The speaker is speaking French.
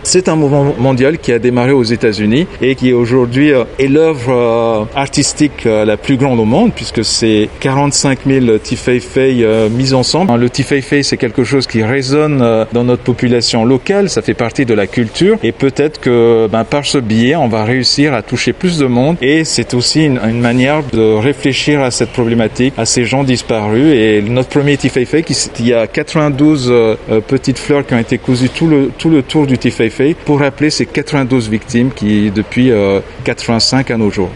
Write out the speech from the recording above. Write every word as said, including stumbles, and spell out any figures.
C'est un mouvement mondial qui a démarré aux États-Unis et qui aujourd'hui est l'œuvre artistique la plus grande au monde, puisque c'est quarante-cinq mille tifeifei mis ensemble. Le tifeifei, c'est quelque chose qui résonne dans notre population locale, ça fait partie de la culture, et peut-être que ben, par ce biais, on va réussir à toucher plus de monde, et c'est aussi une, une manière de réfléchir à cette problématique, à ces gens disparus. Et notre premier tifeifei, il y a quatre-vingt-douze euh, petites fleurs qui ont été cousues tout le, tout le tour du tifeifei pour rappeler ces quatre-vingt-douze victimes qui depuis euh, quatre-vingt-cinq à nos jours.